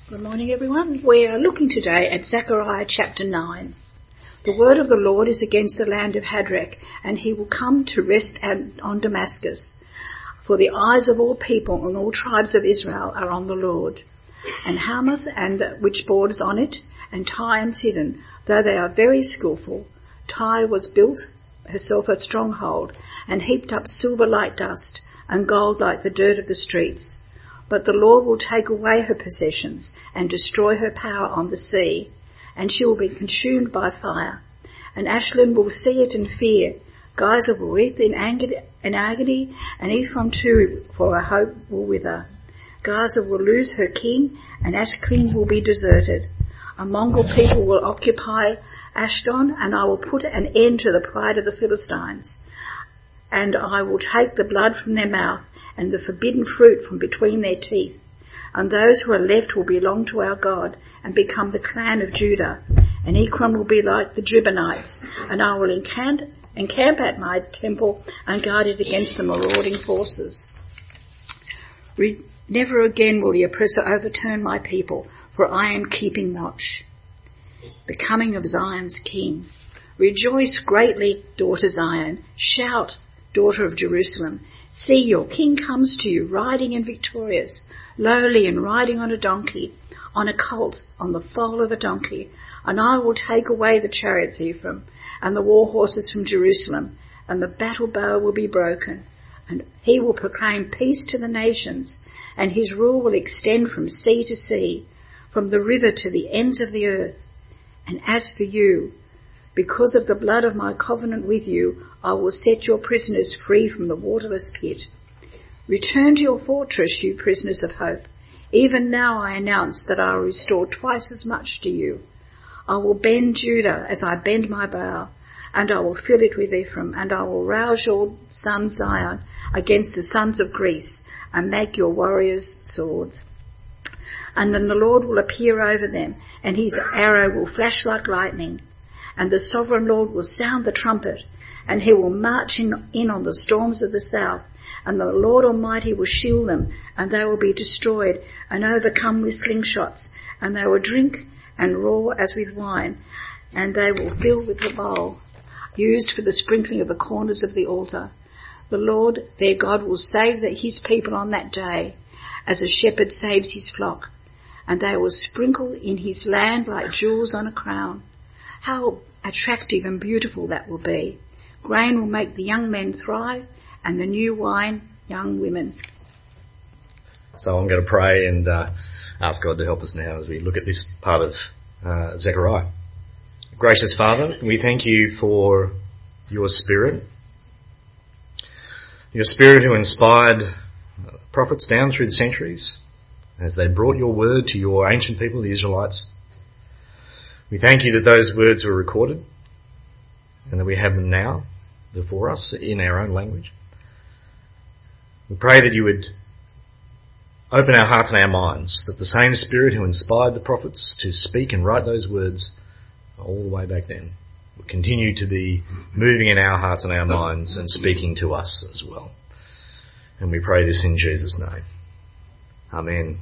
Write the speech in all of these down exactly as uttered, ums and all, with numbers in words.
Good morning, everyone. We are looking today at Zechariah chapter nine. The word of the Lord is against the land of Hadrach, and he will come to rest on Damascus. For the eyes of all people and all tribes of Israel are on the Lord. And Hamath, and which borders on it, and Tyre and Sidon, though they are very skillful. Tyre was built herself a stronghold, and heaped up silver like dust, and gold like the dirt of the streets. But the Lord will take away her possessions and destroy her power on the sea, and she will be consumed by fire. And Ashkelon will see it and fear. Gaza will weep in agony, and Ephraim too, for her hope will wither. Gaza will lose her king, and Ashkelon will be deserted. A Mongol people will occupy Ashdod, and I will put an end to the pride of the Philistines. And I will take the blood from their mouth, and the forbidden fruit from between their teeth. And those who are left will belong to our God, and become the clan of Judah. And Ephraim will be like the Gibeonites, and I will encamp, encamp at my temple, and guard it against the marauding forces. Re- Never again will the oppressor overturn my people, for I am keeping watch. The coming of Zion's king. Rejoice greatly, daughter Zion. Shout, daughter of Jerusalem. See, your king comes to you, riding and victorious, lowly and riding on a donkey, on a colt, on the foal of a donkey. And I will take away the chariots of Ephraim, and the war horses from Jerusalem, and the battle bow will be broken. And he will proclaim peace to the nations, and his rule will extend from sea to sea, from the river to the ends of the earth. And as for you, because of the blood of my covenant with you, I will set your prisoners free from the waterless pit. Return to your fortress, you prisoners of hope. Even now I announce that I will restore twice as much to you. I will bend Judah as I bend my bow, and I will fill it with Ephraim, and I will rouse your son Zion against the sons of Greece, and make your warriors swords. And then the Lord will appear over them, and his arrow will flash like lightning. And the sovereign Lord will sound the trumpet, and he will march in, in on the storms of the south. And the Lord Almighty will shield them, and they will be destroyed and overcome with slingshots. And they will drink and roar as with wine, and they will fill with the bowl used for the sprinkling of the corners of the altar. The Lord their God will save his people on that day, as a shepherd saves his flock. And they will sprinkle in his land like jewels on a crown. How attractive and beautiful that will be. Grain will make the young men thrive, and the new wine, young women. So I'm going to pray and uh, ask God to help us now as we look at this part of uh, Zechariah. Gracious Father, we thank you for your Spirit, your Spirit who inspired prophets down through the centuries as they brought your word to your ancient people, the Israelites. We thank you that those words were recorded and that we have them now before us in our own language. We pray that you would open our hearts and our minds, that the same Spirit who inspired the prophets to speak and write those words all the way back then will continue to be moving in our hearts and our minds and speaking to us as well. And we pray this in Jesus' name. Amen.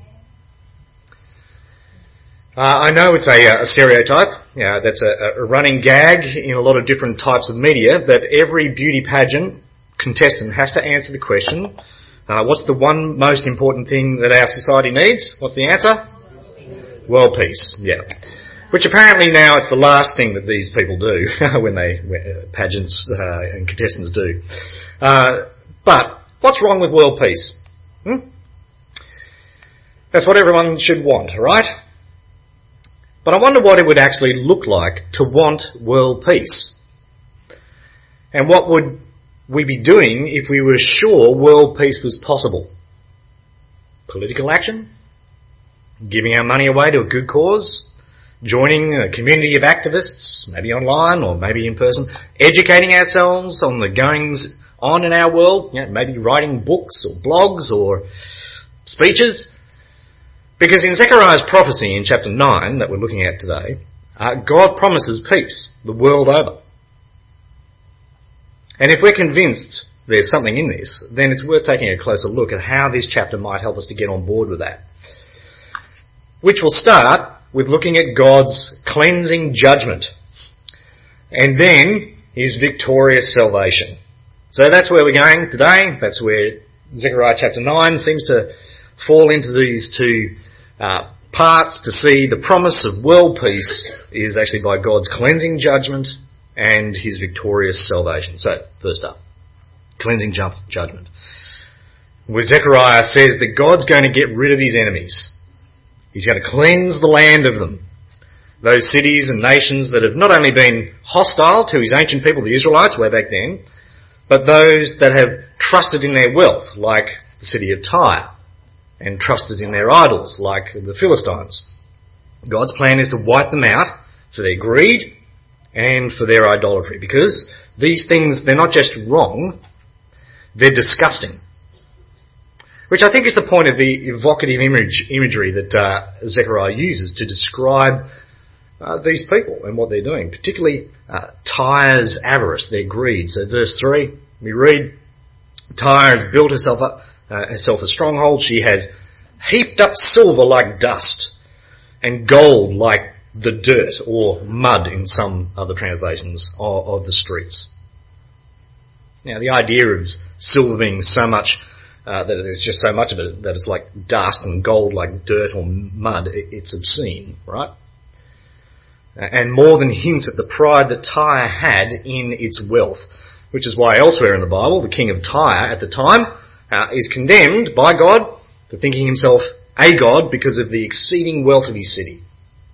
Uh, I know it's a, a stereotype, you know, that's a, a running gag in a lot of different types of media, that every beauty pageant contestant has to answer the question, uh, what's the one most important thing that our society needs? What's the answer? World peace, yeah. Which apparently now it's the last thing that these people do when they, when pageants uh, and contestants do. Uh, but what's wrong with world peace? Hmm? That's what everyone should want, right? But I wonder what it would actually look like to want world peace. And what would we be doing if we were sure world peace was possible? Political action? Giving our money away to a good cause? Joining a community of activists, maybe online or maybe in person? Educating ourselves on the goings on in our world? You know, maybe writing books or blogs or speeches? Because in Zechariah's prophecy in chapter nine that we're looking at today, uh, God promises peace the world over. And if we're convinced there's something in this, then it's worth taking a closer look at how this chapter might help us to get on board with that. which will start with looking at God's cleansing judgment and then his victorious salvation. So that's where we're going today. That's where Zechariah chapter nine seems to fall into these two uh, parts to see the promise of world peace is actually by God's cleansing judgment and his victorious salvation. So, first up, cleansing ju- judgment. Where Zechariah says that God's going to get rid of his enemies. He's going to cleanse the land of them. Those cities and nations that have not only been hostile to his ancient people, the Israelites, way back then, but those that have trusted in their wealth, like the city of Tyre, and trusted in their idols, like the Philistines. God's plan is to wipe them out for their greed and for their idolatry, because these things, they're not just wrong, they're disgusting. Which I think is the point of the evocative image, imagery that uh, Zechariah uses to describe uh, these people and what they're doing, particularly uh, Tyre's avarice, their greed. So verse three, we read, Tyre has built herself up, uh, herself a stronghold. She has heaped up silver like dust and gold like the dirt or mud in some other translations of, of the streets. Now the idea of silver being so much, uh, that there's just so much of it that it's like dust and gold like dirt or mud, it's obscene, right? And more than hints at the pride that Tyre had in its wealth, which is why elsewhere in the Bible, the king of Tyre at the time uh, is condemned by God for thinking himself a god because of the exceeding wealth of his city.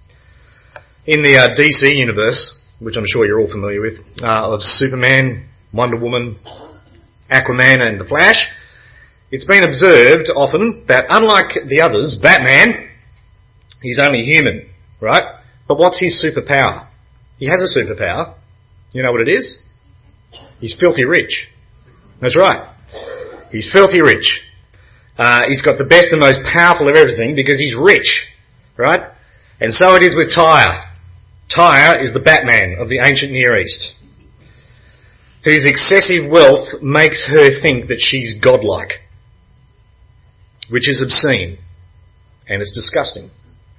In the uh, D C universe, which I'm sure you're all familiar with, uh, of Superman, Wonder Woman, Aquaman and The Flash, it's been observed often that unlike the others, Batman, he's only human, right? But what's his superpower? He has a superpower. You know what it is? He's filthy rich. That's right. He's filthy rich. Uh, he's got the best and most powerful of everything because he's rich, right? And so it is with Tyre. Tyre is the Batman of the ancient Near East, whose excessive wealth makes her think that she's godlike, which is obscene and it's disgusting.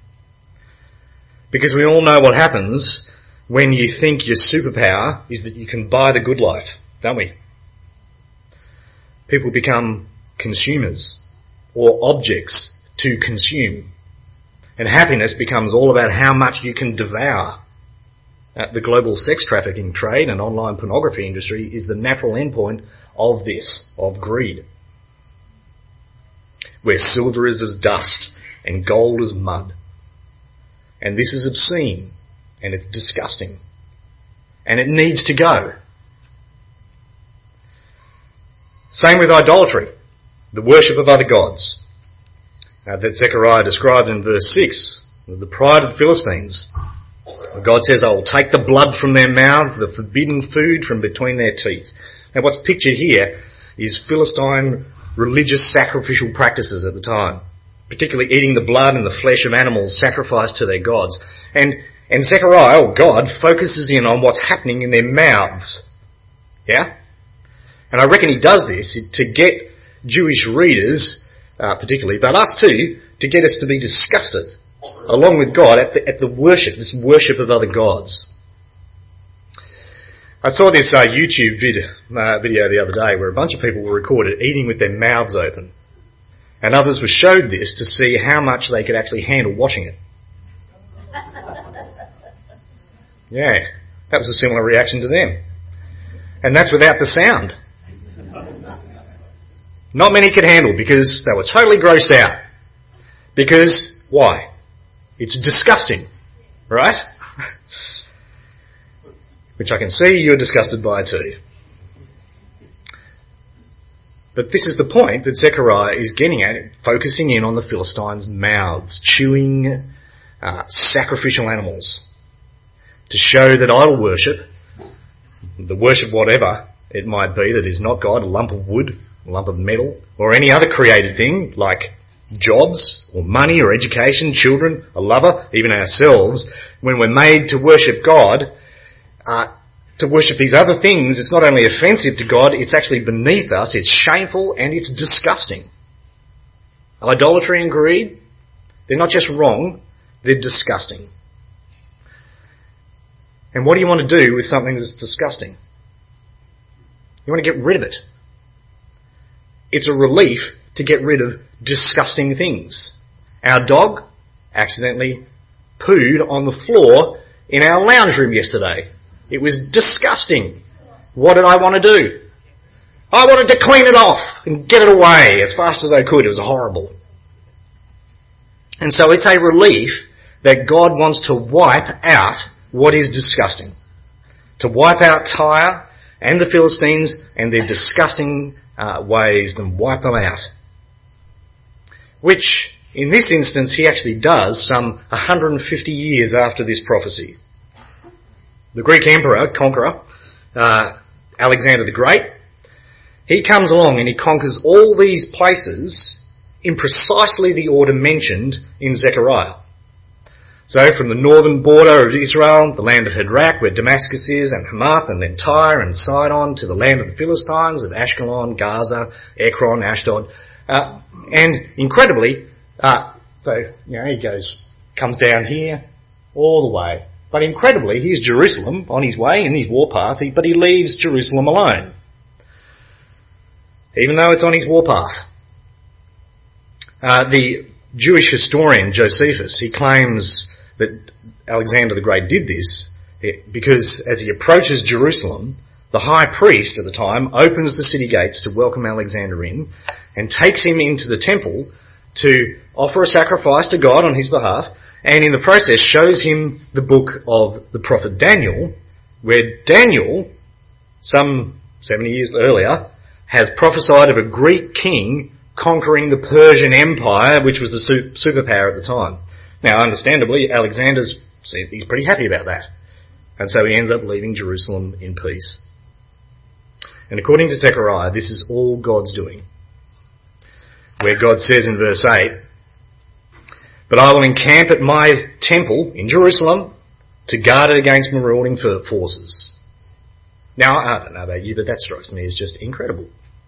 Because we all know what happens when you think your superpower is that you can buy the good life, don't we? People become consumers or objects to consume. And happiness becomes all about how much you can devour. Uh, the global sex trafficking trade and online pornography industry is the natural endpoint of this, of greed. Where silver is as dust and gold as mud. And this is obscene and it's disgusting. And it needs to go. Same with idolatry, the worship of other gods. Uh, that Zechariah described in verse six, the pride of the Philistines. God says, I will take the blood from their mouths, the forbidden food from between their teeth. Now what's pictured here is Philistine religious sacrificial practices at the time, particularly eating the blood and the flesh of animals sacrificed to their gods. And, and Zechariah, or God, focuses in on what's happening in their mouths. Yeah? And I reckon he does this to get Jewish readers, uh, particularly, but us too, to get us to be disgusted, along with God, at the, at the worship, this worship of other gods. I saw this uh, YouTube vid, uh, video the other day where a bunch of people were recorded eating with their mouths open. And others were showed this to see how much they could actually handle watching it. Yeah, that was a similar reaction to them. And that's without the sound. Not many could handle because they were totally grossed out. Because, why? It's disgusting, right? Which I can see you're disgusted by too. But this is the point that Zechariah is getting at, focusing in on the Philistines' mouths, chewing uh, sacrificial animals, to show that idol worship, the worship whatever it might be that is not God, a lump of wood, a lump of metal, or any other created thing like jobs or money or education, children, a lover, even ourselves, when we're made to worship God, uh, to worship these other things, it's not only offensive to God, it's actually beneath us, it's shameful and it's disgusting. Idolatry and greed, They're not just wrong, they're disgusting. And what do you want to do with something that's disgusting? You want to get rid of it. It's a relief to get rid of disgusting things. Our dog accidentally pooed on the floor in our lounge room yesterday. It was disgusting. What did I want to do? I wanted to clean it off and get it away as fast as I could. It was horrible. And so it's a relief that God wants to wipe out what is disgusting. To wipe out Tyre and the Philistines and their disgusting uh, ways and wipe them out. Which, in this instance, he actually does some one hundred fifty years after this prophecy. The Greek emperor, conqueror, uh, Alexander the Great, he comes along and he conquers all these places in precisely the order mentioned in Zechariah. So from the northern border of Israel, the land of Hadrach, where Damascus is, and Hamath, and then Tyre and Sidon, to the land of the Philistines, of Ashkelon, Gaza, Ekron, Ashdod. Uh, and incredibly, uh, so, you know, he goes, comes down here, all the way. But incredibly, here's Jerusalem on his way in his warpath, but he leaves Jerusalem alone. Even though it's on his warpath. Uh, the Jewish historian Josephus, he claims that Alexander the Great did this because as he approaches Jerusalem, the high priest at the time opens the city gates to welcome Alexander in and takes him into the temple to offer a sacrifice to God on his behalf, and in the process shows him the book of the prophet Daniel, where Daniel, some seventy years earlier, has prophesied of a Greek king conquering the Persian Empire, which was the superpower at the time. Now, understandably, Alexander's he's pretty happy about that. And so he ends up leaving Jerusalem in peace. And according to Zechariah, this is all God's doing. Where God says in verse eight, "But I will encamp at my temple in Jerusalem to guard it against marauding forces." Now, I don't know about you, but that strikes me as just incredible.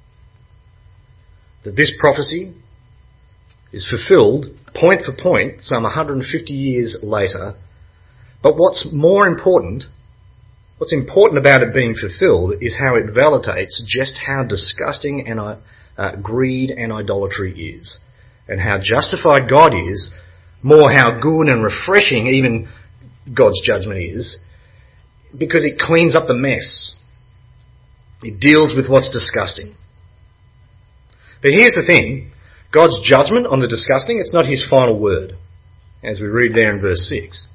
That this prophecy is fulfilled point for point some one hundred fifty years later. But what's more important, what's important about it being fulfilled is how it validates just how disgusting and uh, greed and idolatry is. And how justified God is, more how good and refreshing even God's judgment is, because it cleans up the mess. It deals with what's disgusting. But here's the thing, God's judgment on the disgusting, it's not his final word, as we read there in verse six.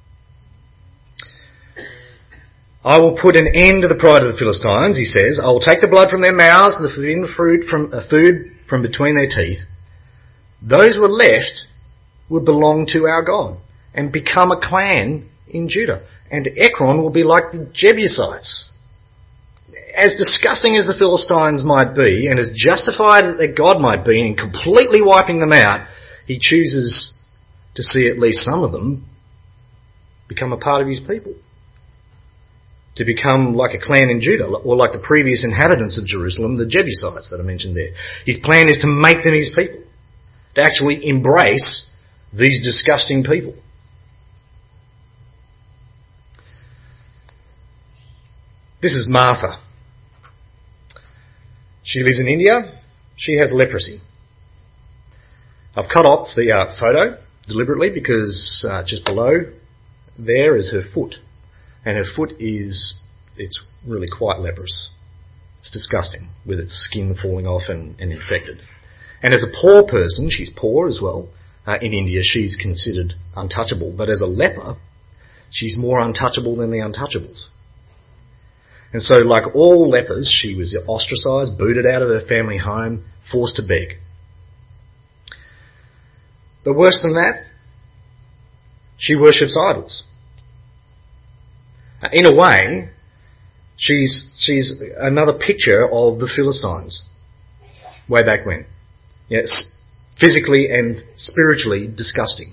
"I will put an end to the pride of the Philistines," he says. "I will take the blood from their mouths and the forbidden fruit from, uh, food from between their teeth. Those who are left will belong to our God and become a clan in Judah. And Ekron will be like the Jebusites." As disgusting as the Philistines might be, and as justified that God might be in completely wiping them out, he chooses to see at least some of them become a part of his people. To become like a clan in Judah, or like the previous inhabitants of Jerusalem, the Jebusites that I mentioned there. His plan is to make them his people. To actually embrace these disgusting people. This is Martha. She lives in India. She has leprosy. I've cut off the uh, photo deliberately because uh, just below there is her foot. And her foot is, it's really quite leprous. It's disgusting with its skin falling off and, and infected. And as a poor person, she's poor as well, uh, in India she's considered untouchable. But as a leper, she's more untouchable than the untouchables. And so, like all lepers, she was ostracised, booted out of her family home, forced to beg. But worse than that, she worships idols. In a way, she's she's another picture of the Philistines, way back when. Yes, physically and spiritually disgusting.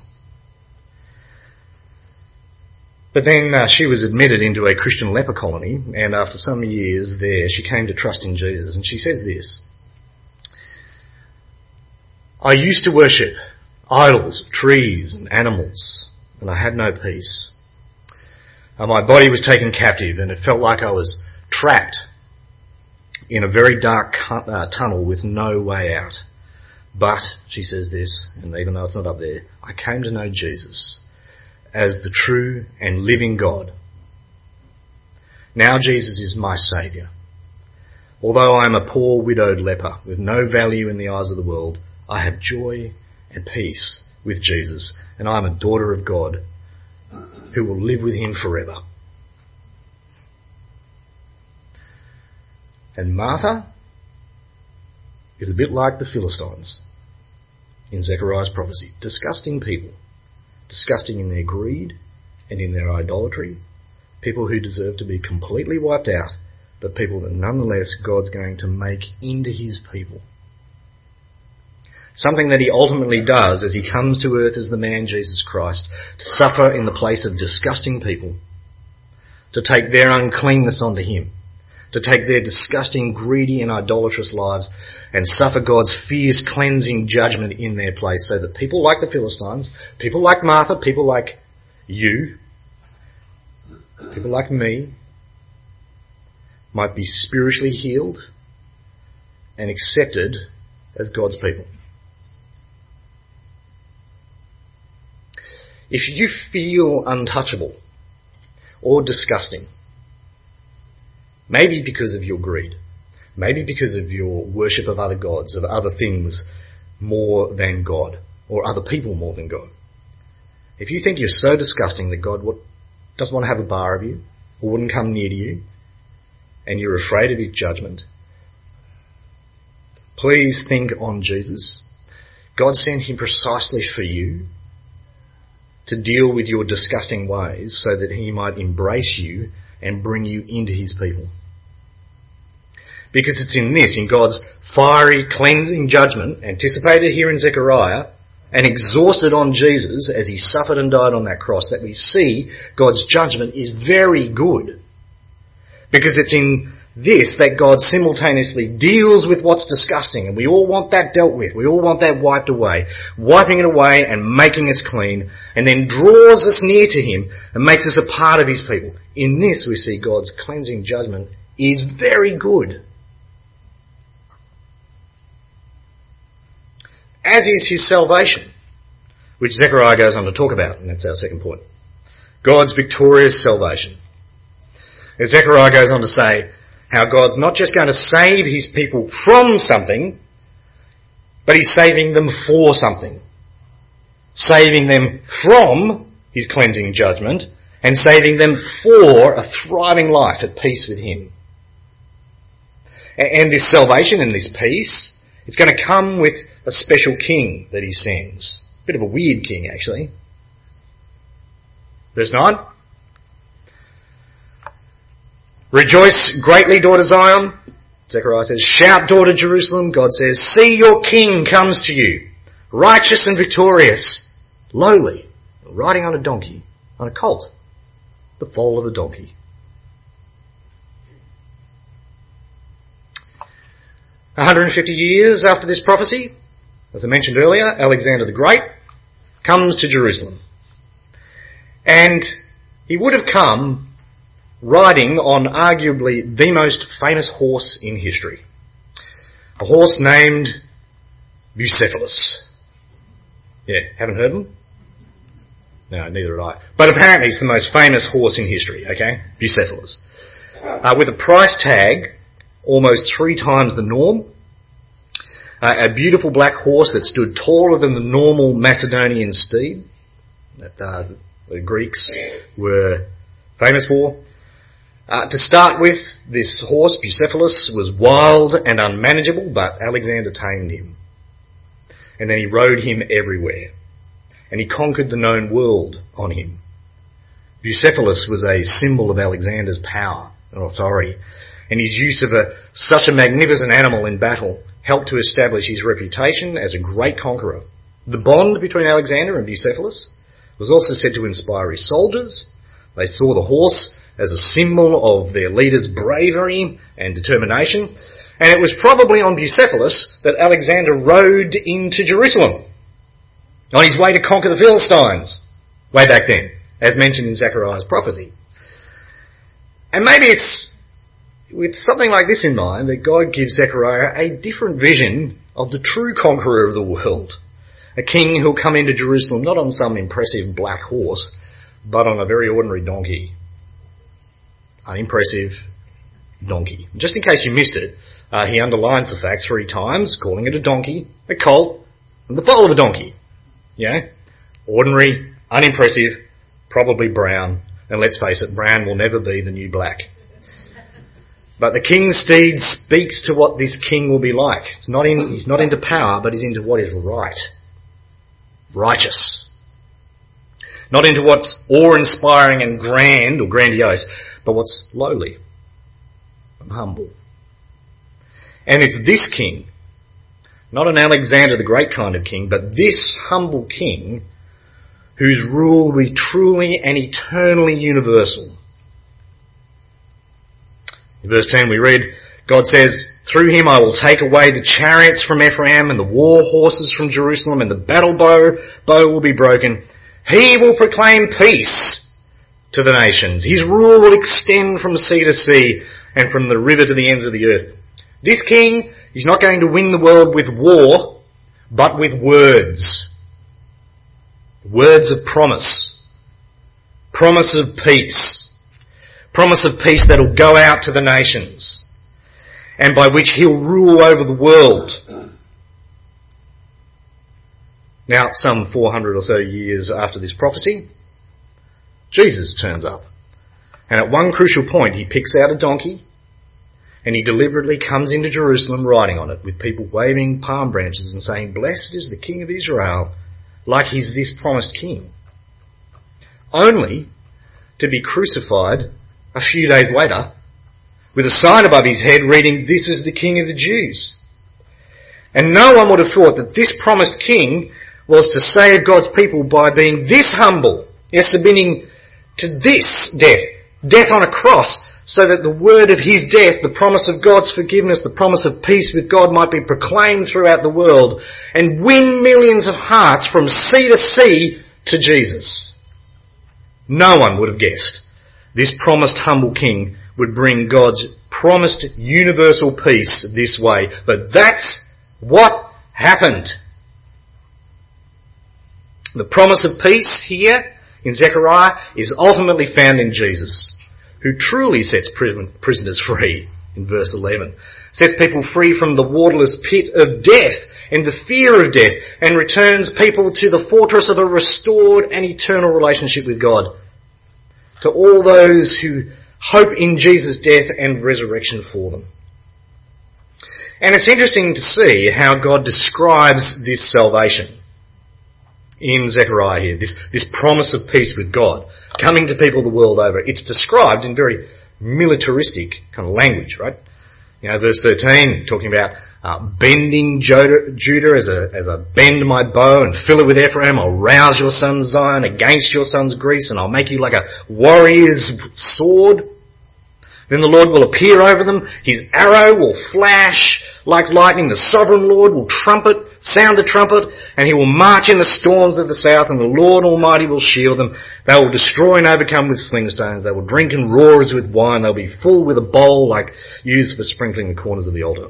But then uh, she was admitted into a Christian leper colony, and after some years there, she came to trust in Jesus. And she says this: "I used to worship idols, trees and animals, and I had no peace. And my body was taken captive, and it felt like I was trapped in a very dark uh, tunnel with no way out. But, she says this, and even though it's not up there, I came to know Jesus as the true and living God. Now Jesus is my Saviour. Although I am a poor widowed leper with no value in the eyes of the world, I have joy and peace with Jesus, and I am a daughter of God who will live with him forever. And Martha is a bit like the Philistines in Zechariah's prophecy. Disgusting people. Disgusting in their greed and in their idolatry. People who deserve to be completely wiped out, but people that nonetheless God's going to make into his people. Something that he ultimately does as he comes to earth as the man Jesus Christ, to suffer in the place of disgusting people, to take their uncleanness onto him, to take their disgusting, greedy and idolatrous lives and suffer God's fierce cleansing judgment in their place, so that people like the Philistines, people like Martha, people like you, people like me, might be spiritually healed and accepted as God's people. If you feel untouchable or disgusting, maybe because of your greed, maybe because of your worship of other gods, of other things more than God, or other people more than God. If you think you're so disgusting that God doesn't want to have a bar of you, or wouldn't come near to you, and you're afraid of his judgment, please think on Jesus. God sent him precisely for you, to deal with your disgusting ways, so that he might embrace you and bring you into his people. Because it's in this, in God's fiery cleansing judgment, anticipated here in Zechariah, and exhausted on Jesus as he suffered and died on that cross, that we see God's judgment is very good. Because it's in this that God simultaneously deals with what's disgusting, and we all want that dealt with. We all want that wiped away, wiping it away and making us clean, and then draws us near to him and makes us a part of his people. In this we see God's cleansing judgment is very good. As is his salvation, which Zechariah goes on to talk about, and that's our second point. God's victorious salvation. As Zechariah goes on to say, how God's not just going to save his people from something, but he's saving them for something. Saving them from his cleansing judgment, and saving them for a thriving life at peace with him. And this salvation and this peace, it's going to come with a special king that he sends. A bit of a weird king, actually. Verse nine. Rejoice greatly, daughter Zion. Zechariah says, shout, daughter Jerusalem. God says, see, your king comes to you, righteous and victorious, lowly, riding on a donkey, on a colt, the foal of a donkey. one hundred fifty years after this prophecy, as I mentioned earlier, Alexander the Great comes to Jerusalem. And he would have come riding on arguably the most famous horse in history. A horse named Bucephalus. Yeah, haven't heard of him? No, neither have I. But apparently it's the most famous horse in history, okay? Bucephalus. Uh, with a price tag almost three times the norm. Uh, a beautiful black horse that stood taller than the normal Macedonian steed that uh, the Greeks were famous for. Uh, to start with, this horse, Bucephalus, was wild and unmanageable, but Alexander tamed him. And then he rode him everywhere. And he conquered the known world on him. Bucephalus was a symbol of Alexander's power and authority, and his use of a, such a magnificent animal in battle helped to establish his reputation as a great conqueror. The bond between Alexander and Bucephalus was also said to inspire his soldiers. They saw the horse as a symbol of their leader's bravery and determination, and it was probably on Bucephalus that Alexander rode into Jerusalem. on his way to conquer the Philistines, way back then, as mentioned in Zechariah's prophecy. And maybe it's with something like this in mind that God gives Zechariah a different vision of the true conqueror of the world, a king who'll come into Jerusalem not on some impressive black horse, but on a very ordinary donkey. An impressive donkey. Just in case you missed it, uh, he underlines the fact three times, calling it a donkey, a colt, and the foal of a donkey. Yeah? Ordinary, unimpressive, probably brown, and let's face it, brown will never be the new black. But the king's steed speaks to what this king will be like. It's not in, he's not into power, but he's into what is right. Righteous. Not into what's awe-inspiring and grand or grandiose, but what's lowly and humble. And it's this king, not an Alexander the Great kind of king, but this humble king whose rule will be truly and eternally universal. In verse ten we read, God says, "Through him I will take away the chariots from Ephraim and the war horses from Jerusalem, and the battle bow, bow will be broken. He will proclaim peace to the nations. His rule will extend from sea to sea and from the river to the ends of the earth." This king is not going to win the world with war, but with words. Words of promise. Promise of peace. Promise of peace that will go out to the nations, and by which he'll rule over the world. Now, some four hundred or so years after this prophecy, Jesus turns up. And at one crucial point, he picks out a donkey, and he deliberately comes into Jerusalem riding on it, with people waving palm branches and saying, "Blessed is the King of Israel," like he's this promised king. Only to be crucified a few days later, with a sign above his head reading, "This is the King of the Jews." And no one would have thought that this promised king was to save God's people by being this humble, yes, submitting to this death, death on a cross, so that the word of his death, the promise of God's forgiveness, the promise of peace with God might be proclaimed throughout the world and win millions of hearts from sea to sea to Jesus. No one would have guessed this promised humble king would bring God's promised universal peace this way. But that's what happened. The promise of peace here in Zechariah is ultimately found in Jesus, who truly sets prisoners free in verse eleven. Sets people free from the waterless pit of death and the fear of death, and returns people to the fortress of a restored and eternal relationship with God. To all those who hope in Jesus' death and resurrection for them. And it's interesting to see how God describes this salvation in Zechariah here, this, this promise of peace with God, coming to people the world over. It's described in very militaristic kind of language, right? You know, verse thirteen, talking about uh, bending Judah, Judah as a, as a bend my bow and fill it with Ephraim. I'll rouse your son Zion against your son's Greece, and I'll make you like a warrior's sword. Then the Lord will appear over them. His arrow will flash like lightning. The sovereign Lord will trumpet, sound the trumpet, and he will march in the storms of the south, and the Lord Almighty will shield them. They will destroy and overcome with sling stones. They will drink and roar as with wine. They'll be full with a bowl like used for sprinkling the corners of the altar.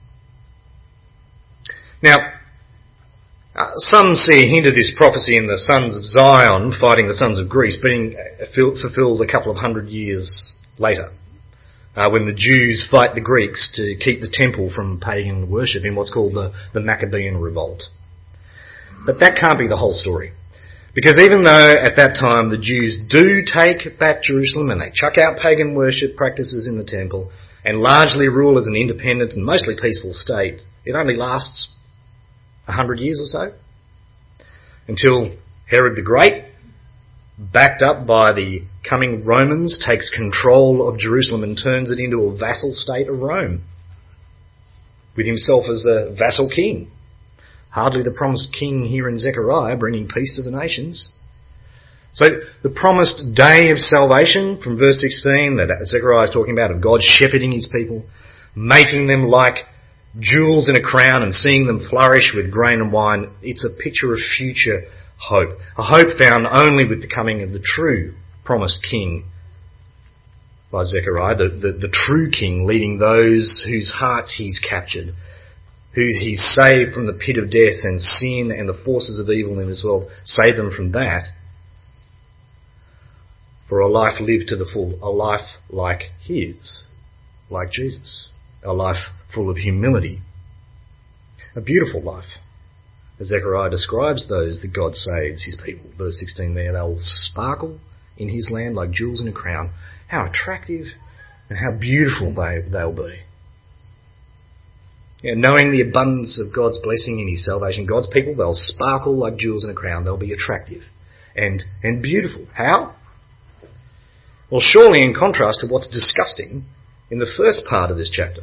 Now, uh, some see a hint of this prophecy in the sons of Zion fighting the sons of Greece being fulfilled a couple of hundred years later, uh, when the Jews fight the Greeks to keep the temple from pagan worship in what's called the, the Maccabean Revolt. But that can't be the whole story. Because even though at that time the Jews do take back Jerusalem and they chuck out pagan worship practices in the temple and largely rule as an independent and mostly peaceful state, it only lasts a hundred years or so, until Herod the Great, backed up by the coming Romans, takes control of Jerusalem and turns it into a vassal state of Rome, with himself as the vassal king. Hardly the promised king here in Zechariah, bringing peace to the nations. So the promised day of salvation from verse sixteen that Zechariah is talking about, of God shepherding his people, making them like jewels in a crown and seeing them flourish with grain and wine. It's a picture of future hope, a hope found only with the coming of the true promised king by Zechariah, the, the, the true king leading those whose hearts he's captured, who he's saved from the pit of death and sin and the forces of evil in this world, save them from that, for a life lived to the full, a life like his, like Jesus, a life full of humility, a beautiful life. As Zechariah describes those that God saves his people, verse sixteen there, they will sparkle in his land like jewels in a crown. How attractive and how beautiful they, they'll be. Yeah, knowing the abundance of God's blessing in his salvation, God's people, they'll sparkle like jewels in a crown. They'll be attractive and, and beautiful. How? Well, surely in contrast to what's disgusting in the first part of this chapter.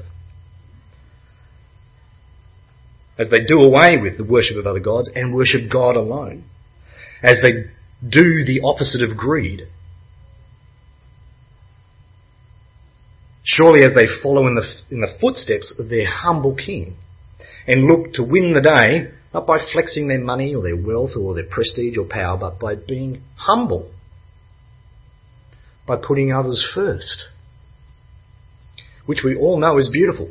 As they do away with the worship of other gods and worship God alone. As they do the opposite of greed. Surely as they follow in the, in the footsteps of their humble king and look to win the day, not by flexing their money or their wealth or their prestige or power, but by being humble, by putting others first, which we all know is beautiful.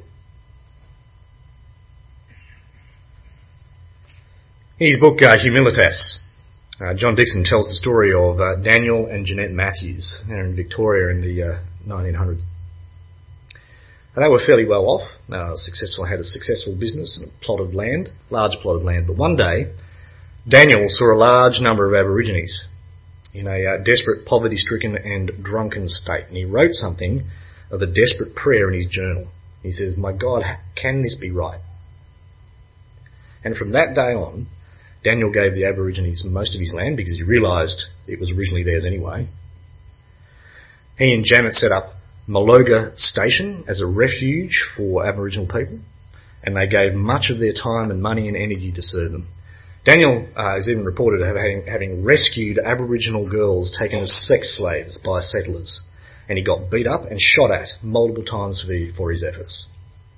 In his book, uh, Humilitas, uh, John Dixon tells the story of uh, Daniel and Jeanette Matthews. They're in Victoria in the uh, nineteen hundreds. And they were fairly well off, uh, successful, had a successful business and a plot of land, large plot of land. But one day, Daniel saw a large number of Aborigines in a uh, desperate, poverty-stricken and drunken state. And he wrote something of a desperate prayer in his journal. He says, "My God, can this be right?" And from that day on, Daniel gave the Aborigines most of his land because he realised it was originally theirs anyway. He and Janet set up Maloga Station as a refuge for Aboriginal people, and they gave much of their time and money and energy to serve them. Daniel uh, is even reported of having, having rescued Aboriginal girls taken as sex slaves by settlers, and he got beat up and shot at multiple times for, for his efforts.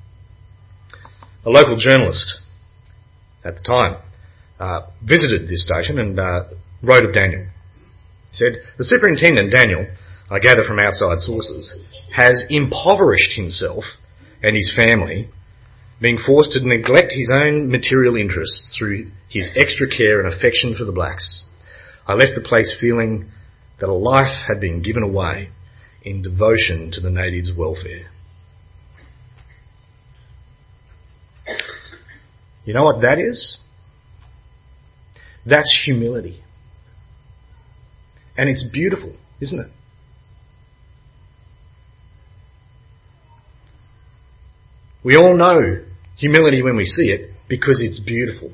A local journalist at the time uh, visited this station and uh, wrote of Daniel. He said, "The superintendent, Daniel, I gather from outside sources, has impoverished himself and his family, being forced to neglect his own material interests through his extra care and affection for the blacks. I left the place feeling that a life had been given away in devotion to the natives' welfare." You know what that is? That's humility. And it's beautiful, isn't it? We all know humility when we see it because it's beautiful.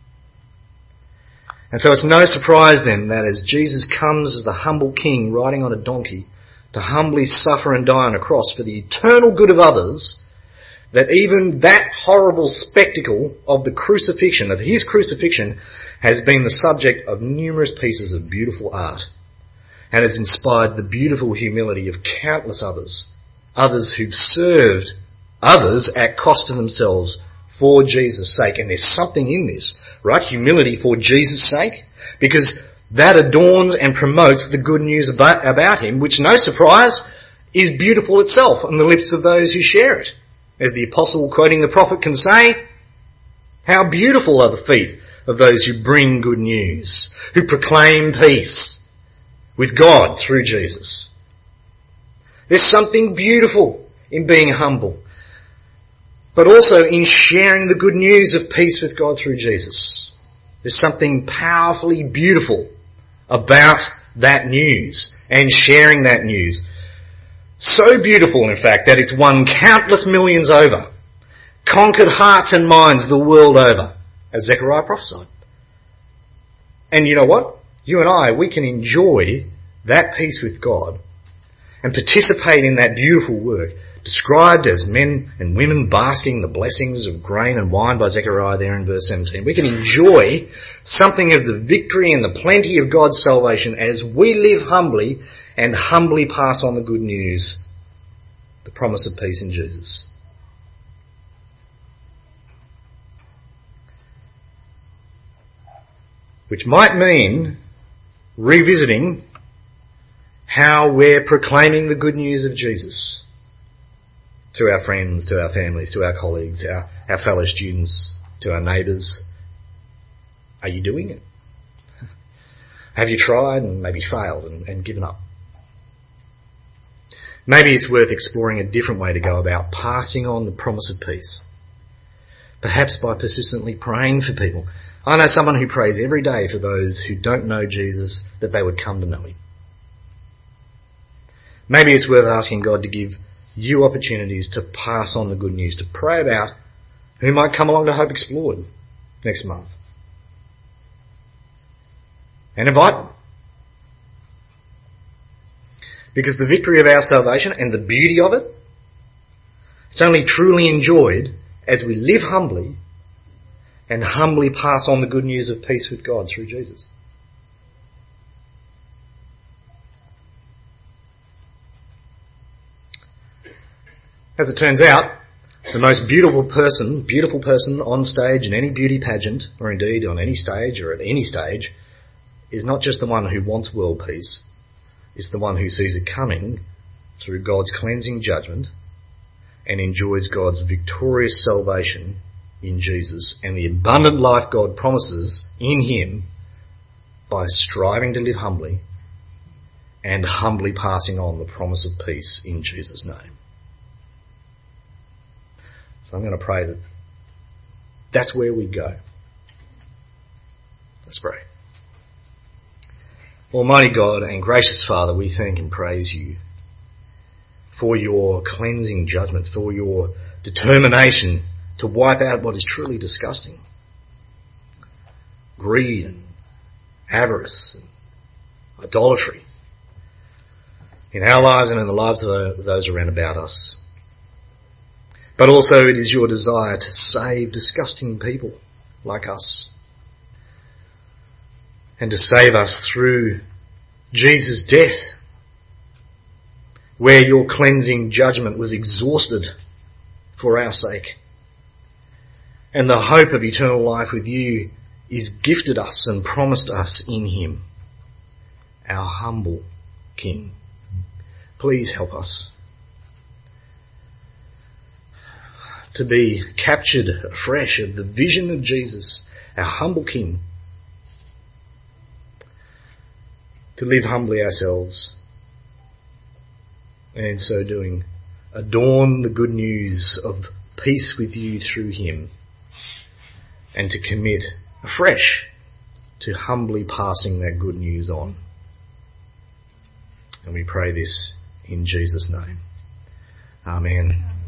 And so it's no surprise then that as Jesus comes as the humble king riding on a donkey to humbly suffer and die on a cross for the eternal good of others, that even that horrible spectacle of the crucifixion, of his crucifixion, has been the subject of numerous pieces of beautiful art and has inspired the beautiful humility of countless others, others who've served others at cost to themselves for Jesus' sake. And there's something in this, right? Humility for Jesus' sake, because that adorns and promotes the good news about, about him, which, no surprise, is beautiful itself on the lips of those who share it. As the apostle quoting the prophet can say, "How beautiful are the feet of those who bring good news, who proclaim peace with God through Jesus." There's something beautiful in being humble, but also in sharing the good news of peace with God through Jesus. There's something powerfully beautiful about that news and sharing that news. So beautiful, in fact, that it's won countless millions over, conquered hearts and minds the world over, as Zechariah prophesied. And you know what? You and I, we can enjoy that peace with God and participate in that beautiful work, described as men and women basking the blessings of grain and wine by Zechariah there in verse seventeen. We can enjoy something of the victory and the plenty of God's salvation as we live humbly and humbly pass on the good news, the promise of peace in Jesus. which might mean revisiting how we're proclaiming the good news of Jesus to our friends, to our families, to our colleagues, our, our fellow students, to our neighbours. Are you doing it? Have you tried and maybe failed and, and given up? Maybe it's worth exploring a different way to go about passing on the promise of peace. Perhaps by persistently praying for people. I know someone who prays every day for those who don't know Jesus, that they would come to know him. Maybe it's worth asking God to give you opportunities to pass on the good news, to pray about who might come along to Hope Explored next month. And invite them. Because the victory of our salvation and the beauty of it, it's only truly enjoyed as we live humbly and humbly pass on the good news of peace with God through Jesus. As it turns out, the most beautiful person, beautiful person on stage in any beauty pageant, or indeed on any stage or at any stage, is not just the one who wants world peace, it's the one who sees it coming through God's cleansing judgment and enjoys God's victorious salvation in Jesus and the abundant life God promises in him by striving to live humbly and humbly passing on the promise of peace in Jesus' name. So I'm going to pray that that's where we go. Let's pray. Almighty God and gracious Father, we thank and praise you for your cleansing judgment, for your determination to wipe out what is truly disgusting. Greed and avarice and idolatry in our lives and in the lives of those around about us. But also it is your desire to save disgusting people like us and to save us through Jesus' death, where your cleansing judgment was exhausted for our sake. And the hope of eternal life with you is gifted us and promised us in him, our humble King. Please help us to be captured afresh of the vision of Jesus, our humble King, to live humbly ourselves, and in so doing, adorn the good news of peace with you through him, and to commit afresh to humbly passing that good news on. And we pray this in Jesus' name. Amen.